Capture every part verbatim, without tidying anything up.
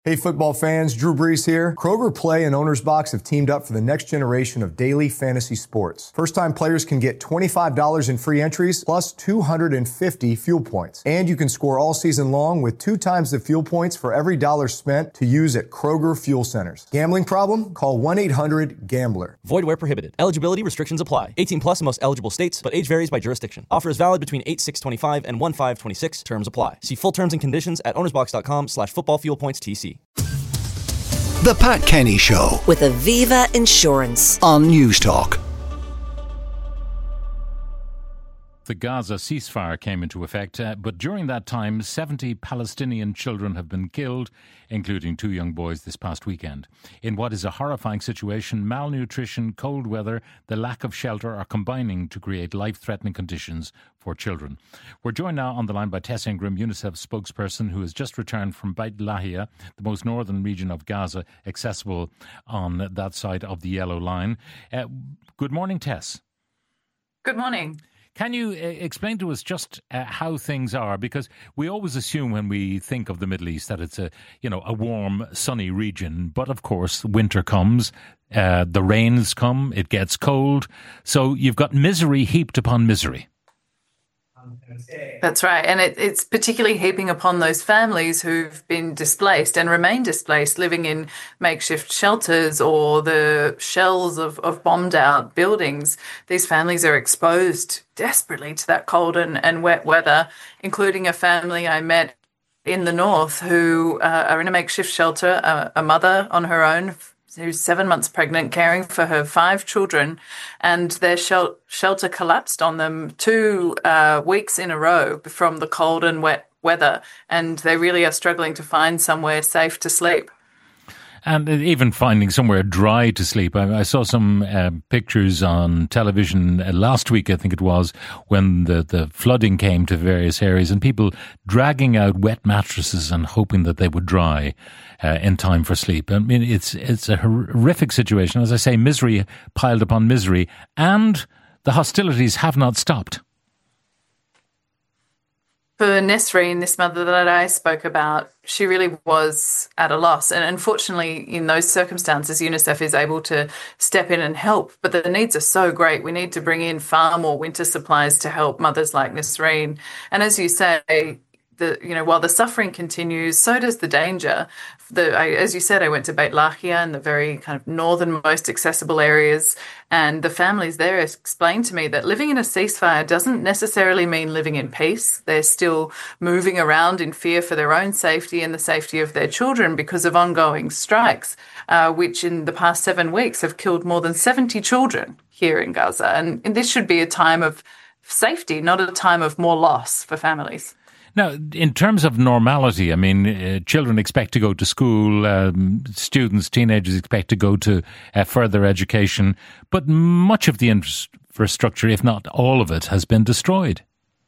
Hey football fans, Drew Brees here. Kroger Play and Owner's Box have teamed up for the next generation of daily fantasy sports. First-time players can get twenty-five dollars in free entries plus two hundred fifty fuel points. And you can score all season long with two times the fuel points for every dollar spent to use at Kroger Fuel Centers. Gambling problem? Call one eight hundred gambler. Void where prohibited. Eligibility restrictions apply. eighteen plus in most eligible states, but age varies by jurisdiction. Offer is valid between eight six twenty-five and one five twenty-six. Terms apply. See full terms and conditions at ownersbox.com slash football fuel points TC. The Pat Kenny Show with Aviva Insurance on News Talk. The Gaza ceasefire came into effect, uh, but during that time, seventy Palestinian children have been killed, including two young boys this past weekend. In what is a horrifying situation, malnutrition, cold weather, the lack of shelter are combining to create life-threatening conditions for children. We're joined now on the line by Tess Ingram, UNICEF spokesperson, who has just returned from Beit Lahia, the most northern region of Gaza, accessible on that side of the Yellow Line. Uh, good morning, Tess. Good morning. Can you uh, explain to us just uh, how things are? Because we always assume when we think of the Middle East that it's a, you know, a warm, sunny region. But of course, winter comes, uh, the rains come, it gets cold. So you've got misery heaped upon misery. That's right. And it, it's particularly heaping upon those families who've been displaced and remain displaced, living in makeshift shelters or the shells of, of bombed out buildings. These families are exposed desperately to that cold and, and wet weather, including a family I met in the north who uh, are in a makeshift shelter, a, a mother on her own, who's seven months pregnant, caring for her five children, and their shel- shelter collapsed on them two uh, weeks in a row from the cold and wet weather, and they really are struggling to find somewhere safe to sleep. And even finding somewhere dry to sleep. I, I saw some uh, pictures on television uh, last week, I think it was, when the, the flooding came to various areas and people dragging out wet mattresses and hoping that they would dry uh, in time for sleep. I mean, it's it's a horrific situation. As I say, misery piled upon misery, and the hostilities have not stopped. For Nesreen, this mother that I spoke about, she really was at a loss. And unfortunately, in those circumstances, UNICEF is able to step in and help. But the needs are so great. We need to bring in far more winter supplies to help mothers like Nesreen. And as you say, the, you know, while the suffering continues, so does the danger. The, I, as you said, I went to Beit Lahia in the very kind of northernmost accessible areas, and the families there explained to me that living in a ceasefire doesn't necessarily mean living in peace. They're still moving around in fear for their own safety and the safety of their children because of ongoing strikes, uh, which in the past seven weeks have killed more than seventy children here in Gaza. And, and this should be a time of safety, not a time of more loss for families. Now, in terms of normality, I mean, uh, children expect to go to school, um, students, teenagers expect to go to uh, further education, but much of the infrastructure, if not all of it, has been destroyed.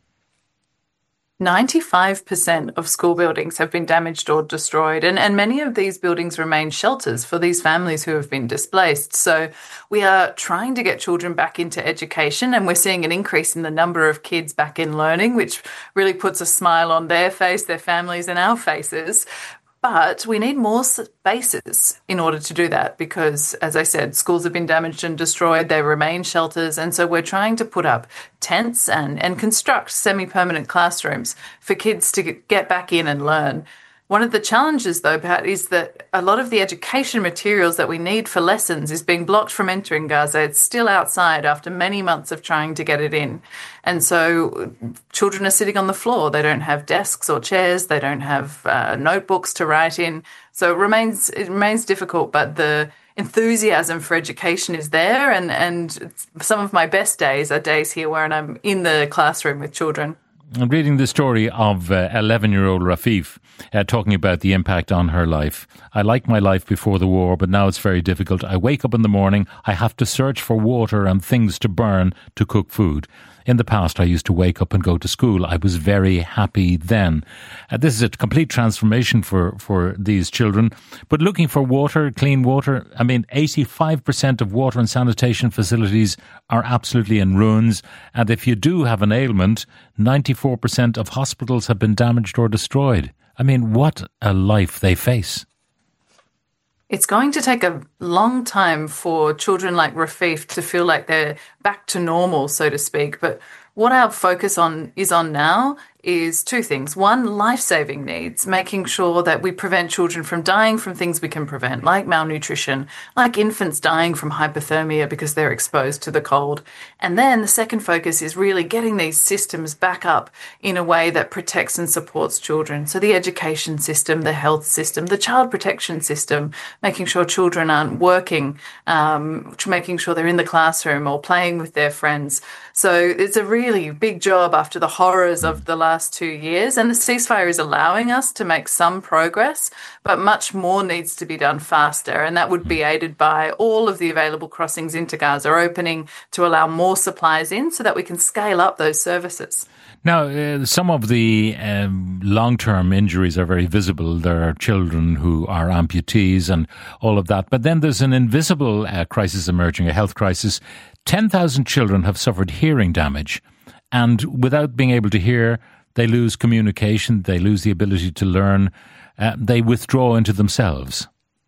ninety-five percent of school buildings have been damaged or destroyed, and, and many of these buildings remain shelters for these families who have been displaced. So we are trying to get children back into education, and we're seeing an increase in the number of kids back in learning, which really puts a smile on their face, their families, and our faces. But we need more spaces in order to do that because, as I said, schools have been damaged and destroyed. They remain shelters. And so we're trying to put up tents and, and construct semi-permanent classrooms for kids to get back in and learn. One of the challenges, though, Pat, is that a lot of the education materials that we need for lessons is being blocked from entering Gaza. It's still outside after many months of trying to get it in. And so children are sitting on the floor. They don't have desks or chairs. They don't have uh, notebooks to write in. So it remains it remains difficult, but the enthusiasm for education is there. And, and some of my best days are days here where I'm in the classroom with children. I'm reading the story of uh, eleven-year-old Rafif uh, talking about the impact on her life. I liked my life before the war, but now it's very difficult. I wake up in the morning, I have to search for water and things to burn to cook food. In the past, I used to wake up and go to school. I was very happy then. Uh, this is a complete transformation for, for these children. But looking for water, clean water, I mean, eighty-five percent of water and sanitation facilities are absolutely in ruins. And if you do have an ailment, ninety-four percent of hospitals have been damaged or destroyed. I mean, what a life they face. it's going to take a long time for children like Rafeef to feel like they're back to normal, so to speak. But what our focus on is on now is two things. One, life-saving needs, making sure that we prevent children from dying from things we can prevent, like malnutrition, like infants dying from hypothermia because they're exposed to the cold. And then the second focus is really getting these systems back up in a way that protects and supports children. So the education system, the health system, the child protection system, making sure children aren't working, um, making sure they're in the classroom or playing with their friends. So it's a really big job after the horrors of the last two years, and the ceasefire is allowing us to make some progress, but much more needs to be done faster, and that would be aided by all of the available crossings into Gaza opening to allow more supplies in so that we can scale up those services. Now, uh, some of the um, long-term injuries are very visible. There are children who are amputees and all of that. But then there's an invisible uh, crisis emerging, a health crisis. ten thousand children have suffered hearing damage. And without being able to hear, they lose communication, they lose the ability to learn, uh, they withdraw into themselves.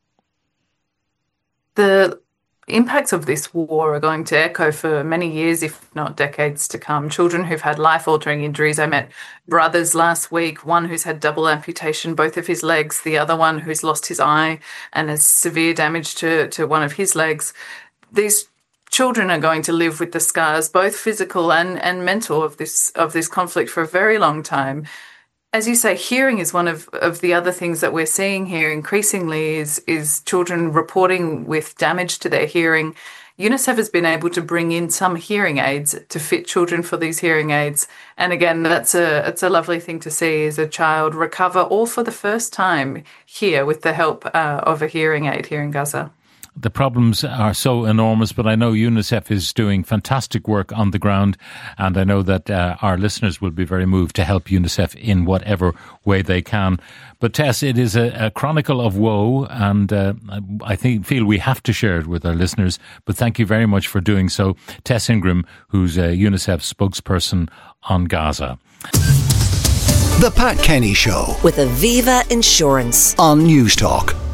The impacts of this war are going to echo for many years, if not decades to come. Children who've had life-altering injuries. I met brothers last week, one who's had double amputation, both of his legs, the other one who's lost his eye and has severe damage to, to one of his legs. These children are going to live with the scars, both physical and, and mental, of this of this conflict for a very long time. As you say, hearing is one of, of the other things that we're seeing here increasingly is, is children reporting with damage to their hearing. UNICEF has been able to bring in some hearing aids to fit children for these hearing aids. And again, that's a it's a lovely thing to see, is a child recover all for the first time here with the help uh, of a hearing aid here in Gaza. The problems are so enormous, but I know UNICEF is doing fantastic work on the ground, and I know that uh, our listeners will be very moved to help UNICEF in whatever way they can. But Tess, it is a, a chronicle of woe, and uh, I think feel we have to share it with our listeners. But thank you very much for doing so. Tess Ingram, who's a UNICEF spokesperson on Gaza. The Pat Kenny Show with Aviva Insurance on News Talk.